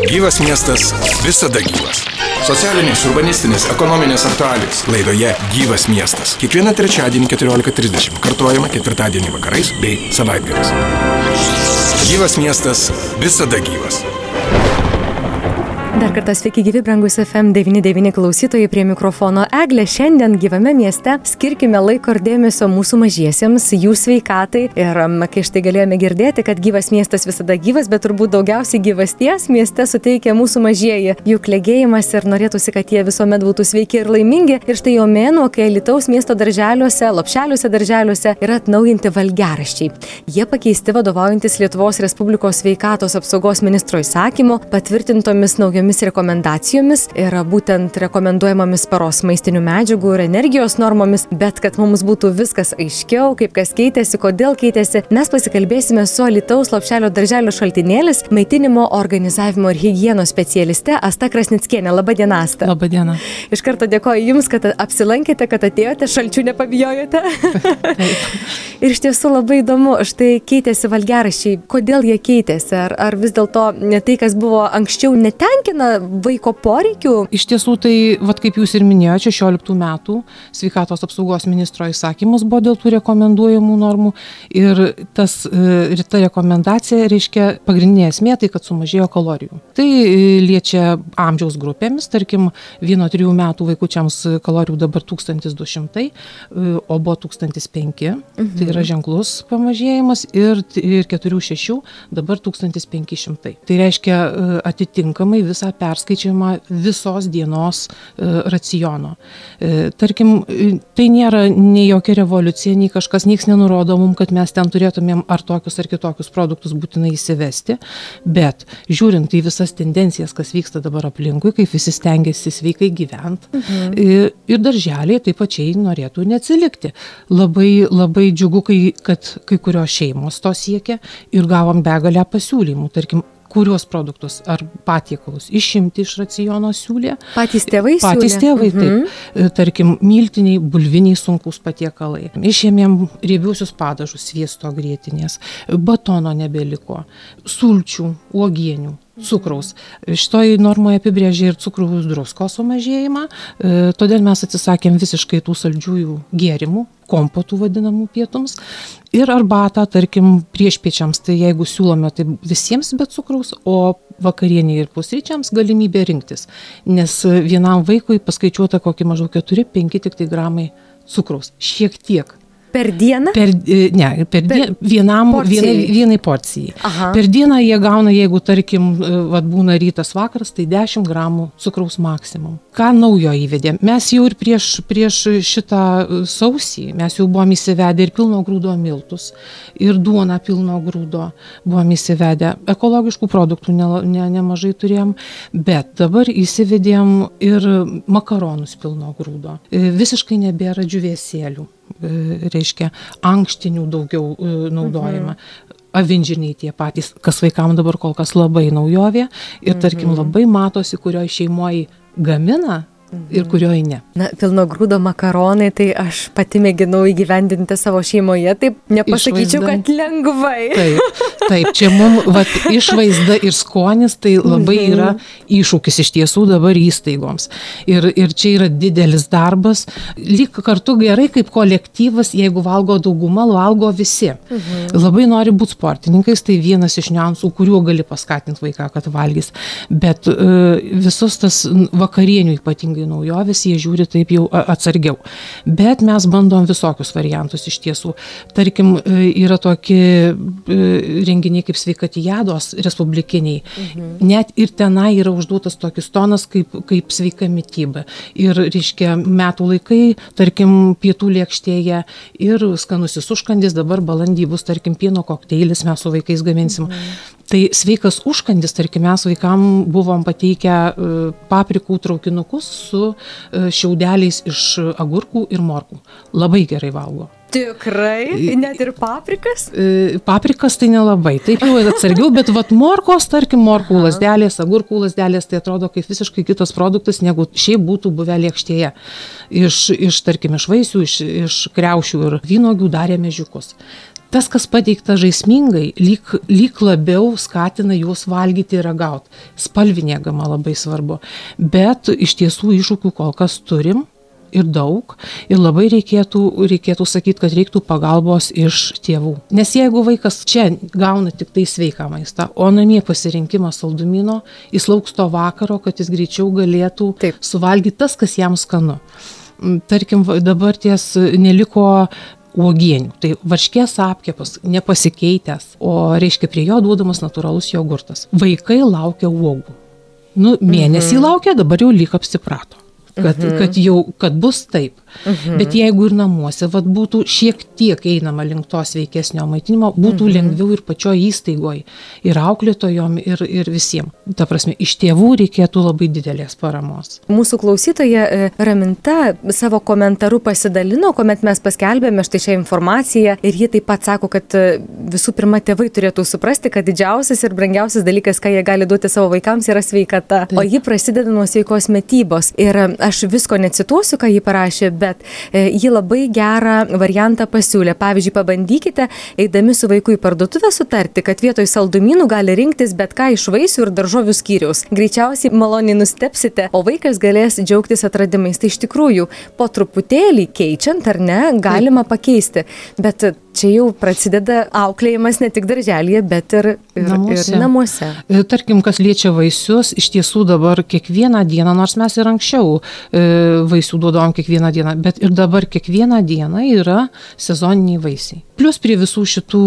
Gyvas miestas visada gyvas. Socialinės, urbanistinės, ekonominės aktualijos laidoje Gyvas miestas. Kiekvieną trečiadienį 14:30, kartuojama ketvirtadienį vakarais bei savaitgaliais. Gyvas miestas visada gyvas. Dar kartą sveiki gyvi, brangus FM 99 klausytojai, prie mikrofono Eglė. Šiandien gyvame mieste skirkime laiko ir dėmesio mūsų mažiesiems, jų sveikatai. Ir kai štai galėjome girdėti, kad gyvas miestas visada gyvas, bet turbūt daugiausiai gyvasties mieste suteikia mūsų mažieji, jų klegėjimas, ir norėtųsi, kad jie visuomet būtų sveiki ir laimingi. Ir štai jau mėnuo, kai Alytaus miesto darželiuose, lopšeliuose darželiuose yra atnaujinti valgiaraščiai. Jie pakeisti vadovaujantis Lietuvos Respublikos sveikatos apsaugos ministro įsakymu, patvirtintomis naujomis rekomendacijomis ir būtent rekomenduojamomis paros maistinių medžiagų ir energijos normomis, bet kad mums būtų viskas aiškiau, kaip kas keitėsi, kodėl keitėsi, mes pasikalbėsime su Alytaus lopšelio darželio Šaltinėlis maitinimo, organizavimo ir higienos specialiste Asta Krasnickienė. Labadiena, Asta. Labadiena. Iš karto dėkoju Jums, kad apsilankėte, kad atėjote, šalčių nepabijojote. Ir iš tiesų labai įdomu, štai keitėsi valgiaraščiai. Kodėl jie keitėsi? Ar vis dėlto tai, kas buvo anksčiau, netenkina vaiko poreikių? Iš tiesų, tai, kaip jūs ir minėjote, 16 metų sveikatos apsaugos ministro įsakymas buvo dėl tų rekomenduojamų normų ir ta rekomendacija reiškia pagrindinė esmė, tai kad sumažėjo kalorijų. Tai liečia amžiaus grupėmis, tarkim, 1-3 metų vaikučiams kalorijų dabar 1200, o buvo 1005, tai yra ženklus pamažėjimas, ir 4-6 dabar 1500. Tai reiškia atitinkamai visą perskaičiavimą visos dienos raciono. Tarkim, tai nėra nei jokia revoliucija, nei kažkas, nieks nenurodo mums, kad mes ten turėtumėm ar tokius ar kitokius produktus būtinai įsivesti, bet žiūrint į visas tendencijas, kas vyksta dabar aplinkui, kaip visi stengiasi sveikai gyventi, ir darželiai taip pačiai norėtų neatsilikti. Labai džiugu, kad kai kurios šeimos to siekia ir gavom begalę pasiūlymų, tarkim, kuriuos produktus ar patiekalus išimti iš raciono siūlė. Patys tėvai siūlė? Patys tėvai, taip. Tarkim, miltiniai, bulviniai sunkus patiekalai. Išėmėm riebiusius padažus, sviesto grietinės, batono nebeliko, sulčių, uogienių, cukraus. Šitoj normoje apibrėžė ir cukraus druskos sumažėjimą, todėl mes atsisakėm visiškai tų saldžiųjų gėrimų, kompotų vadinamų pietums, ir arbatą, tarkim, priešpiečiams, tai jeigu siūlome, tai visiems be cukraus, o vakarienį ir pusryčiams galimybė rinktis, nes vienam vaikui paskaičiuota kokį maždaug 4-5 tik tai gramai cukraus, šiek tiek. Per dieną? Vienai porcijai. Aha. Per dieną jie gauna, jeigu, tarkim, būna rytas vakaras, tai 10 gramų cukraus maksimum. Ką naujo įvedėm? Mes jau ir prieš šitą sausį, mes jau buvom įsivedę ir pilno grūdo miltus, ir duoną pilno grūdo buvom įsivedę. Ekologiškų produktų nemažai turėjom, bet dabar įsivedėm ir makaronus pilno grūdo. Visiškai nebėra džiūvėsėlių. Reiškia, ankštinių daugiau naudojama. Avinžirniai tie patys, kas vaikams dabar kol kas labai naujovė ir, tarkim, labai matosi, kurioje šeimoje gamina ir kurioje ne. Na, pilno grūdo makaronai, tai aš pati mėginau įgyvendinti savo šeimoje, taip nepasakyčiau, kad lengvai. Taip, čia mums išvaizda ir skonis, tai labai yra iššūkis iš tiesų dabar įstaigoms. Ir čia yra didelis darbas. Lyg kartu gerai kaip kolektyvas, jeigu valgo dauguma, valgo visi. Labai nori būti sportininkais, tai vienas iš niuansų, kuriuo gali paskatinti vaiką, kad valgys. Bet visus tas vakarienių ypatingai naujovės, jie žiūri taip jau atsargiau. Bet mes bandom visokius variantus iš tiesų. Tarkim, yra tokie renginiai kaip sveikatijados respublikiniai. Net ir tenai yra užduotas tokis tonas kaip sveika mityba. Ir, reiškia, metų laikai, tarkim, pietų lėkštėje ir skanusis užkandis, dabar balandį bus, tarkim, pieno kokteilis, mes su vaikais gaminsim. Tai sveikas užkandis, tarkim, mes vaikam buvom pateikę paprikų traukinukus su šiaudeliais iš agurkų ir morkų. Labai gerai valgo. Tikrai? Net ir paprikas? Paprikas tai nelabai. Taip jau atsargiau, bet morkos, tarkim, morkų lazdelės, agurkų lazdelės, tai atrodo kaip visiškai kitas produktas, negu šiaip būtų buvę lėkštėje. Tarkim, iš vaisių, iš kriaušių ir vynuogių darėme žiukus. tas, kas pateikta žaismingai, lyg labiau skatina juos valgyti ir ragauti. Spalvinė gama labai svarbu. Bet iš tiesų iššūkių kol kas turim ir daug. Ir labai reikėtų sakyti, kad reiktų pagalbos iš tėvų. Nes jeigu vaikas čia gauna tik tai sveiką maistą, o namie pasirinkimas saldumino, jis lauks to vakaro, kad jis greičiau galėtų suvalgyti tas, kas jam skanu. Tarkim, dabar ties neliko uogienių. Tai varškės apkepas nepasikeitęs, o reiškia prie jo duodamas natūralus jogurtas. Vaikai laukia uogų. Mėnesį laukia, dabar jau lyg apsiprato. Kad bus taip. Bet jeigu ir namuose būtų šiek tiek einama link to sveikesnio maitinimo, būtų lengviau ir pačioje įstaigoje, ir auklėtojom, ir visiems. Ta prasme, iš tėvų reikėtų labai didelės paramos. Mūsų klausytoja Raminta savo komentaru pasidalino, kuomet mes paskelbėme štai šią informaciją, ir ji taip pat sako, kad visų pirma tėvai turėtų suprasti, kad didžiausias ir brangiausias dalykas, ką jie gali duoti savo vaikams, yra sveikata. O ji prasideda nuo sveikos mitybos. Ir aš visko necituosiu, ką ji parašė, bet ji labai gerą variantą pasiūlė. Pavyzdžiui, pabandykite, eidami su vaiku į parduotuvę sutarti, kad vietoj saldumynų gali rinktis bet ką iš vaisių ir daržovių skyriaus. Greičiausiai maloniai nustebsite, o vaikas galės džiaugtis atradimais. Tai iš tikrųjų, po truputėlį keičiant, ar ne, galima pakeisti. Bet čia jau prasideda auklėjimas ne tik darželyje, bet ir namuose. Tarkim, kas liečia vaisius, iš tiesų dabar kiekvieną dieną, nors mes ir anksčiau vaisių duodavom kiekvieną dieną, bet ir dabar kiekvieną dieną yra sezoniniai vaisiai. Plius prie visų šitų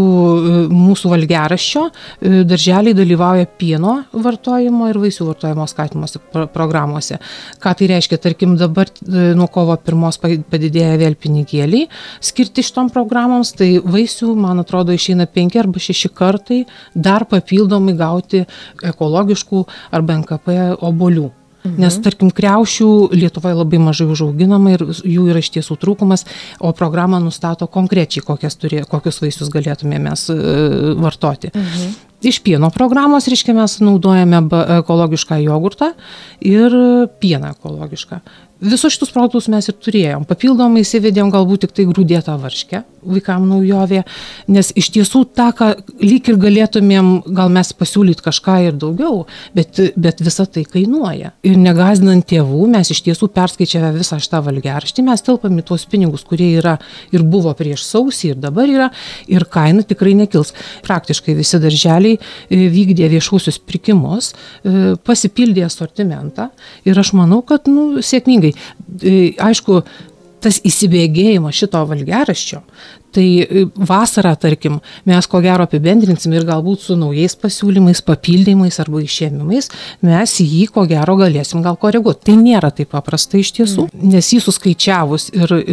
mūsų valgiaraščio darželiai dalyvauja pieno vartojimo ir vaisių vartojimo skatinimo programuose. Ką tai reiškia? Tarkim, dabar nuo kovo 1 padidėja vėl pinigėliai skirti šitom programoms, tai vaisių, man atrodo, išeina 5 arba 6 kartai dar papildomai gauti ekologiškų arba NKP obuolių. Nes, tarkim, kriaušių Lietuvoje labai mažai užauginama ir jų yra iš tiesų trūkumas, o programa nustato konkrečiai, kokius vaisius galėtume mes vartoti. Iš pieno programos, reiškia, mes naudojame ekologišką jogurtą ir pieną ekologišką. Visus šitus produktus mes ir turėjom. Papildomai įsivedėm galbūt tik tai grūdėtą varškę, vaikam naujovė, nes iš tiesų tą, ką lyg ir galėtumėm, gal mes pasiūlyti kažką ir daugiau, bet visa tai kainuoja. Ir negazdinant tėvų, mes iš tiesų perskaičiavę visą šitą valgiaraštį, mes telpam į tuos pinigus, kurie yra ir buvo prieš sausį, ir dabar yra, ir kaina tikrai nekils. Praktiškai visi darželiai vykdė viešuosius pirkimus, pasipildė asortimentą ir aš manau, kad sėkmingai. Aišku, tas įsibėgėjimas šito valgiaraščio, tai vasarą, tarkim, mes ko gero apibendrinsim ir galbūt su naujais pasiūlymais, papildymais arba išėmimais, mes jį ko gero galėsim gal koreguoti. Tai nėra taip paprasta iš tiesų, nes jį suskaičiavus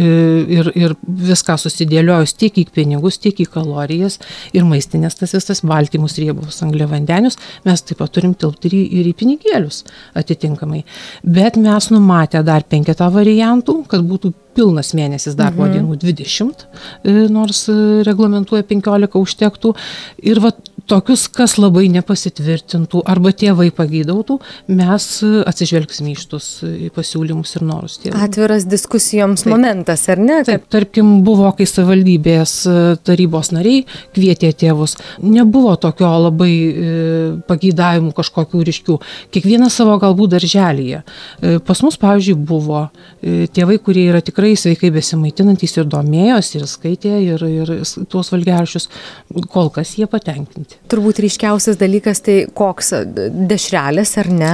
ir viską susidėliojus tiek į pinigus, tiek į kalorijas ir maistinės tas visas baltymus, riebalus, angliavandenius, mes taip pat turim tilpti ir į pinigėlius atitinkamai. Bet mes numatę dar 5 variantų, kad būtų pilnas mėnesis darbo dienų 20, nors reglamentuoja 15 užtektų. Ir tokius, kas labai nepasitvirtintų arba tėvai pageidautų, mes atsižvelgsime į šitus pasiūlymus ir norus tėvų. Atviras diskusijoms momentas, ar ne? Taip, tarkim, buvo, kai savivaldybės tarybos nariai kvietė tėvus, nebuvo tokio labai pageidavimų kažkokių ryškių. Kiekvienas savo galbūt darželyje. Pas mus, pavyzdžiui, buvo tėvai, kurie yra tikrai sveikai besimaitinantys ir domėjosi, ir skaitė, ir tuos valgiaraščius, kol kas jie patenkinti. Turbūt ryškiausias dalykas tai koks dešrelės, ar ne?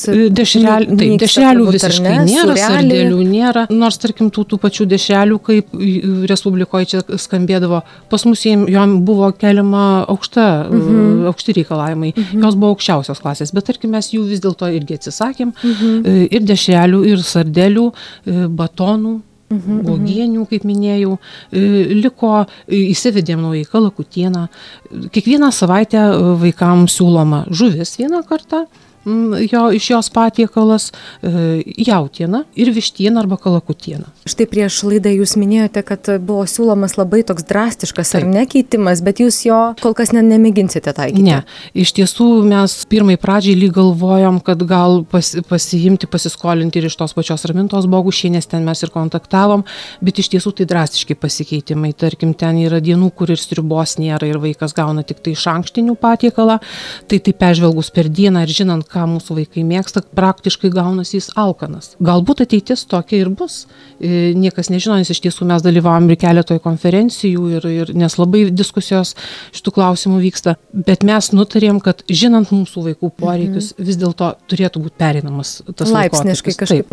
Dešrelių visiškai nėra, sardelių nėra, nors tarkim tų pačių dešrelių, kaip Respublikoje čia skambėdavo, pas mus jom buvo keliama aukšti reikalavimai, jos buvo aukščiausios klasės, bet tarkim mes jų vis dėlto irgi atsisakėm, ir dešrelių, ir sardelių, batonų, uogienių, kaip minėjau, įsivedėm naujai kalakutieną. Kiekvieną savaitę vaikams siūloma žuvis vieną kartą, iš jos patiekalas, jautiena ir vištiena arba kalakutiena. Štai prieš laidą jūs minėjote, kad buvo siūlomas labai toks drastiškas ar ne keitimas, bet jūs jo kol kas nemėginsite taikyti. Ne, iš tiesų mes pirmai pradžiai lyg galvojom, kad gal pasiskolinti ir iš tos pačios Ramintos Bogušienės, ten mes ir kontaktavom, bet iš tiesų tai drastiški pasikeitimai. Tarkim, ten yra dienų, kur ir sriubos nėra ir vaikas gauna tik tai iš ankštinių patiekalą, tai peržvelgus per dieną ir žinant, ką mūsų vaikai mėgsta, praktiškai gaunasi jis alkanas. Galbūt ateitis tokia ir bus. Niekas nežino, nes iš tiesų mes dalyvavom ir keletoje konferencijų, ir nes labai diskusijos šitų klausimų vyksta. Bet mes nutarėm, kad žinant mūsų vaikų poreikius, vis dėlto turėtų būti pereinamas tas laipsniškai kažkaip.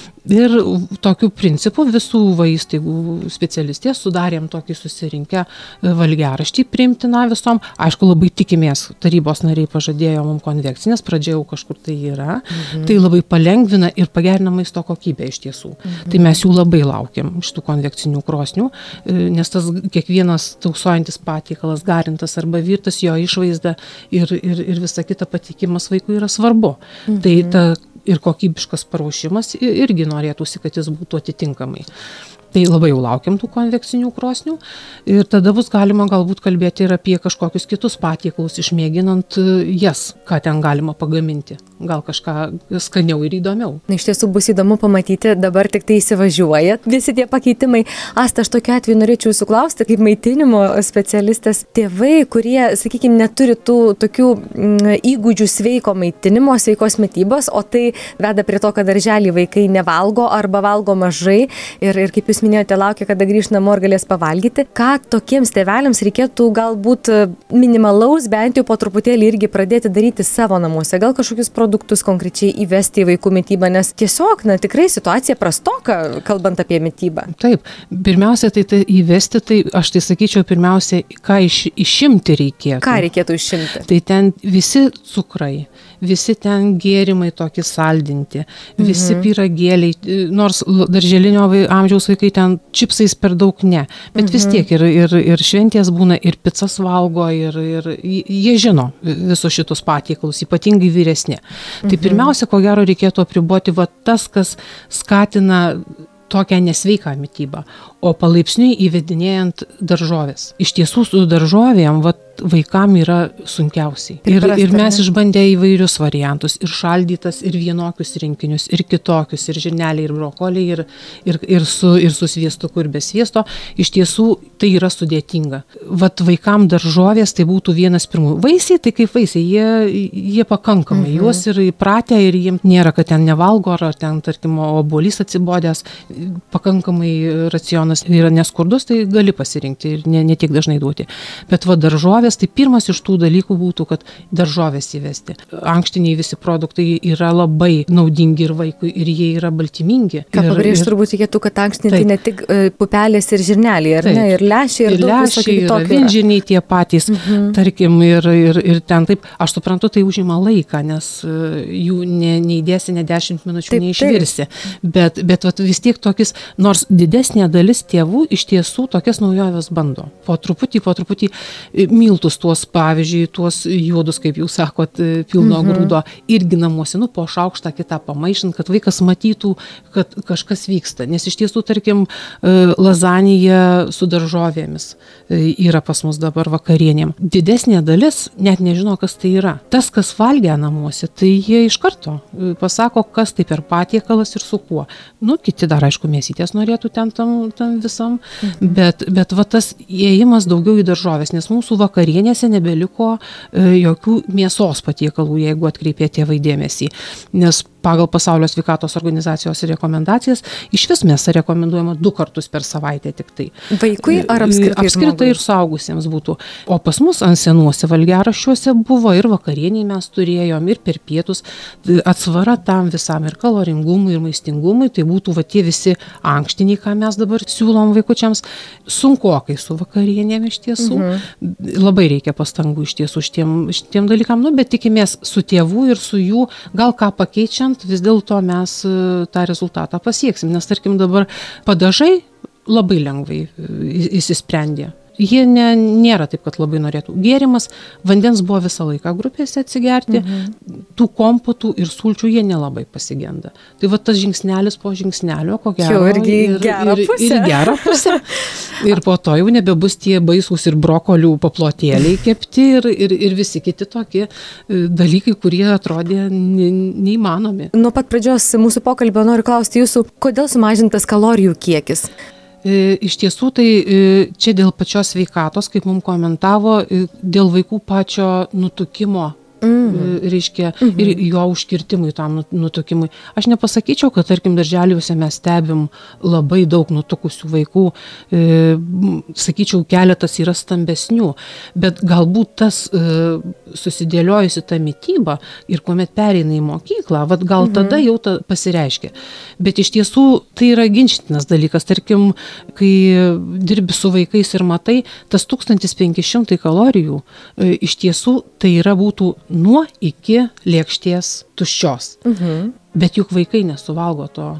Ir tokiu principu visų įstaigų specialistės sudarėm tokį susirinkę valgiaraštį priimtiną visom. Aišku, labai tikimės, tarybos nariai pažadėjo mums konvekcinės, pradžia jau kažkur tai yra. Tai labai palengvina ir pagerina maisto kokybę iš tiesų. Tai mes jų labai laukiam, šitų konvekcinių krosnių, nes tas kiekvienas tausojantis patiekalas, garintas arba virtas, jo išvaizda ir visa kita patikimas vaikui yra svarbu. Tai ta ir kokybiškas paruošimas irgi norėtųsi, kad jis būtų atitinkamai. Tai labai jau laukiam tų konvekcinių krosnių ir tada bus galima galbūt kalbėti ir apie kažkokius kitus patiekalus, išmėginant jas, ką ten galima pagaminti. Gal kažką skaniau ir įdomiau. Iš tiesų bus įdomu pamatyti, dabar tik tai įsivažiuoja visi tie pakeitimai. Asta, aš tokiu atveju norėčiau jūsų klausti, kaip maitinimo specialistės, tėvai, kurie, sakykime, neturi tų tokių įgūdžių sveiko maitinimo, sveikos mitybos, o tai veda prie to, kad darželį vaikai nevalgo arba valgo mažai ir kaip jūs minėjote, laukia, kada grįš namo ir galės pavalgyti. Ką tokiems tėveliams reikėtų galbūt minimalaus, bent jau po truputėlį irgi pradėti daryti savo namuose? Gal kažkokius produktus konkrečiai įvesti į vaikų mitybą, nes tiesiog, tikrai situacija prastoka, kalbant apie mitybą. Taip, pirmiausia, tai įvesti, tai aš tai sakyčiau, pirmiausia, ką išimti reikėtų. Ką reikėtų išimti? Tai ten visi cukrai, visi ten gėrimai tokie saldinti, visi pyragėliai, nors darželinio amžiaus vaikai ten čipsais per daug ne, bet vis tiek ir šventės būna, ir pizzas valgo, ir jie žino visus šitus patiekalus, ypatingai vyresni. Tai pirmiausia, ko gero reikėtų apriboti tas, kas skatina tokią nesveiką mitybą, o palaipsniui įvedinėjant daržovės. Iš tiesų su daržovėm vaikam yra sunkiausiai. Ir mes išbandę įvairius variantus, ir šaldytas, ir vienokius rinkinius, ir kitokius, ir žirneliai, ir brokoliai, ir su sviestuku, ir be sviesto. Iš tiesų tai yra sudėtinga. Vaikam daržovės tai būtų vienas pirmųjų. Vaisiai, tai kaip vaisiai, jie pakankamai, juos ir įpratę, ir jiems nėra, kad ten nevalgo, ar ten, tarkim, obuolys atsibodęs, pakankamai racionas yra neskurdus, tai gali pasirinkti ir ne tiek dažnai duoti. Bet daržovės, tai pirmas iš tų dalykų būtų, kad daržovės įvesti. Ankštiniai visi produktai yra labai naudingi ir vaikui, ir jie yra baltymingi. Ką pabrėžti, turbūt reikėtų, kad ankštiniai tai ne tik pupelės ir žirneliai, ar ne, ir lęšiai, ir daug visokių kitokių. Ir vinžiniai tie patys, tarkim, ir ten taip, aš suprantu, tai užima laiką, nes jų neįdėsi, ne 10 minučių neišvirsi. Bet vis tiek tokis, nors didesnė dalis tėvų iš tiesų tokias naujoves bando. Po truputį miltus tuos, pavyzdžiui, tuos juodus, kaip jūs sakot, pilno grūdo, irgi namuose, po šaukštą kitą pamaišint, kad vaikas matytų, kad kažkas vyksta. Nes iš tiesų, tarkim, lazanija su daržovėmis yra pas mus dabar vakarienėm. Didesnė dalis net nežino, kas tai yra. Tas, kas valgia namuose, tai jie iš karto pasako, kas tai per patiekalas ir su kuo. Kiti dar, aišku, mėsytės norėtų ten tam visam, bet tas įėjimas daugiau į daržovės, nes mūsų vakarienėse nebeliko jokių mėsos patiekalų, jeigu atkreipė tėvai dėmesį. Nes pagal Pasaulio sveikatos organizacijos rekomendacijas iš vis mėsa rekomenduojama 2 kartus per savaitę tik tai. Vaikui ar apskritai? Apskritai ir suaugusiems būtų. O pas mus ant senuose valgiaraščiuose buvo ir vakarieniai mes turėjom, ir per pietus atsvara tam visam ir kaloringumui, ir maistingumui. Tai būtų tie visi ankštiniai, ką mes dabar siūlom vaikučiams. Sunkokai su vakarienėm iš tiesų. Labai reikia pastangų iš tiesų šitiem dalykam, bet tikimės su tėvų ir su jų, gal ką pakeičiant, vis dėlto mes tą rezultatą pasieksim. Nes, tarkim, dabar padažai labai lengvai įsisprendė. jie nėra taip, kad labai norėtų. Gėrimas, vandens buvo visą laiką grupėse atsigerti, tų kompotų ir sulčių jie nelabai pasigenda. Tai va tas žingsnelis po žingsnelio, ko gero, irgi gerą pusę. Ir po to jau nebebus tie baisūs ir brokolių paplotėliai kepti ir visi kiti tokie dalykai, kurie atrodė neįmanomi. Nuo pat pradžios mūsų pokalbio noriu klausti jūsų, kodėl sumažintas kalorijų kiekis? Iš tiesų, tai čia dėl pačios sveikatos, kaip mums komentavo, dėl vaikų pačio nutukimo, reiškia, ir jo užkirtimui tam nutukimui. Aš nepasakyčiau, kad, tarkim, darželiuose mes stebim labai daug nutukusių vaikų, sakyčiau, keletas yra stambesnių, bet galbūt tas susidėliojusi ta mityba ir kuomet pereina į mokyklą, gal tada jau pasireiškia. Bet iš tiesų tai yra ginčytinas dalykas. Tarkim, kai dirbi su vaikais ir matai, tas 1500 kalorijų iš tiesų tai yra būtų nuo iki lėkštės tuščios. Bet juk vaikai nesuvalgo to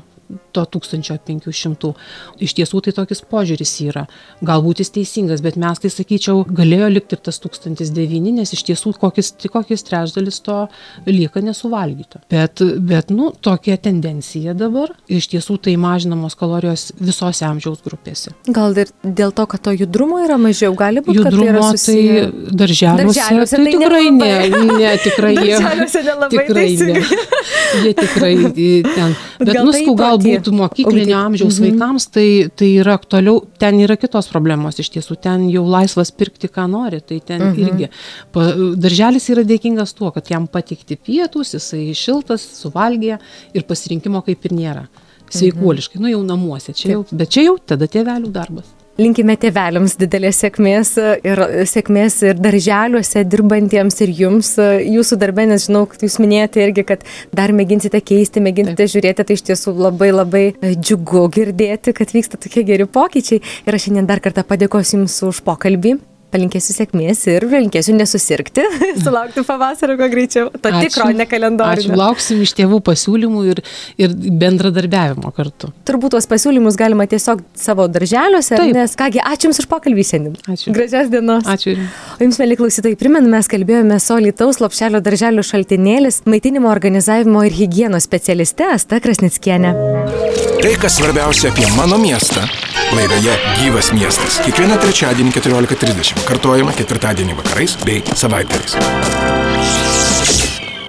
1500. Iš tiesų tai tokis požiūris yra. Galbūt jis teisingas, bet mes tai sakyčiau, galėjo likti ir tas 1009, nes iš tiesų kokis trečdalis to lieka nesuvalgyto. Bet tokia tendencija dabar. Iš tiesų tai mažinamos kalorijos visose amžiaus grupėse. Gal ir dėl to, kad to judrumo yra mažiau, gali būti, kad tai yra susiję? Tai darželiuose tai tikrai ne, tikrai jie. Darželiuose nelabai tikrai ne. Jie tikrai ten. Bet galbūt mokyklinio amžiaus vaikams tai yra aktualiau, ten yra kitos problemos iš tiesų, ten jau laisvas pirkti, ką nori, tai ten irgi. Darželis yra dėkingas tuo, kad jam patikti pietus, jisai šiltas, suvalgė ir pasirinkimo kaip ir nėra. Sveikuoliškai, jau namuose, bet čia jau tada tėvelių darbas. Linkime tėveliams didelės sėkmės ir darželiuose dirbantiems ir jums, jūsų darbe, nes žinau, kad jūs minėjote irgi, kad dar mėginsite keisti, mėginsite žiūrėti, tai iš tiesų labai labai džiugu girdėti, kad vyksta tokie geri pokyčiai. Ir aš šiandien dar kartą padėkosiu Jums už pokalbį. Palinkėsiu sėkmės ir palinkėsiu nesusirgti, sulaukti pavasario kuo greičiau. To tikro, ne kalendorinio. Ačiū, lauksim iš tėvų pasiūlymų ir bendradarbiavimo kartu. Turbūt tuos pasiūlymus galima tiesiog savo darželiuose, nes kągi, ačiū Jums už pokalbį šiandien. Ačiū. Gražios dienos. Ačiū. O Jums, mieli klausytojai, primenu, mes kalbėjome su Alytaus Lopšelio darželio Šaltinėlis, maitinimo organizavimo ir higienos specialiste Asta Krasnickienė. Tai, kas svarbiausia apie mano miestą, laidoje Gyvas miestas. Kiekvieną trečiadienį 14:30. Kartojama ketvirtadienį vakarais bei savaitgaliais.